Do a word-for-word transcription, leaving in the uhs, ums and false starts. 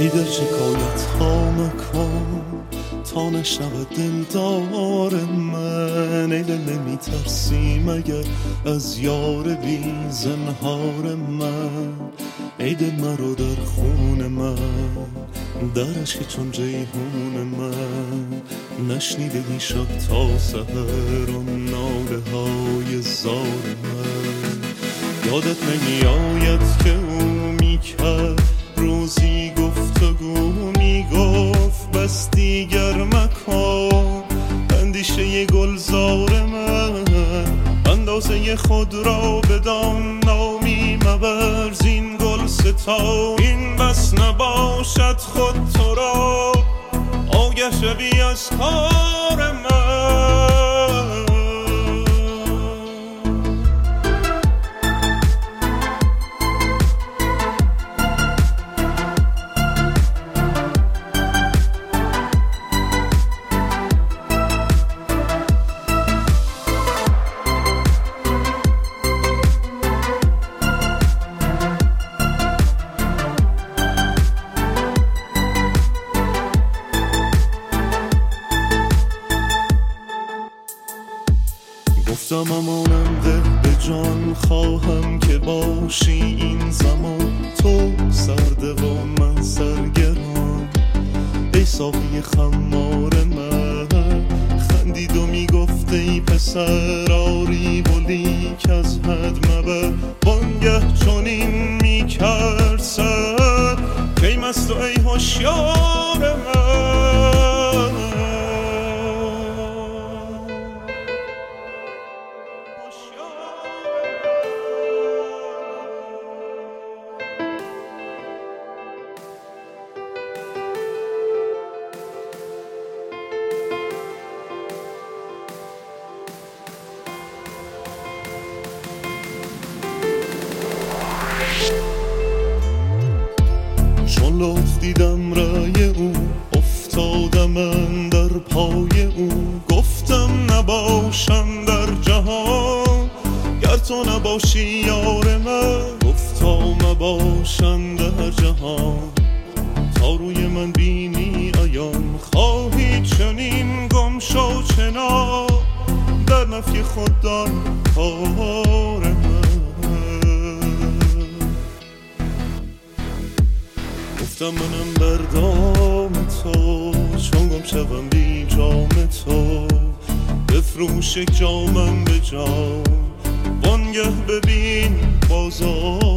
بیدر شکایت ها مکن تا نشنود دلدار من. ای دل نمیترسی مگر از یار بی زنهار من. ای دل مرا در خون من در عشق چون جیهون من. نشنیدی شب تا سحر و ناله های زار من. یادت نمی آید که او میکرد روزی گفتگو میگفت بس دیگر مکن اندیشه گلزار من. اندازه خود را بدان نامی مبر زین گل ستان. این بس نباشد خود تو را آگه شوی از کار من. گفتم امانم ده به جان خواهم که باشی این زمان. تو سرده و من سرگران ای ساقی خمار من. خندید و میگفت ای پسر آری ولیک از حد مبر. وانگه چنین میکرد سر کی مست و ای هوشیار من. چون لطف دیدم رای او افتادم من در پای او. گفتم نباشم در جهان گر تو نباشی یار من. گفتا مباشم در جهان تا روی من بینی عیان. خواهی چنین گم شو چنا در نفی خود دان کار من. گفتم منم بر دام تو چون گم شوم بی جام تو. بفروش یک جامم به جام وانگه ببین بازار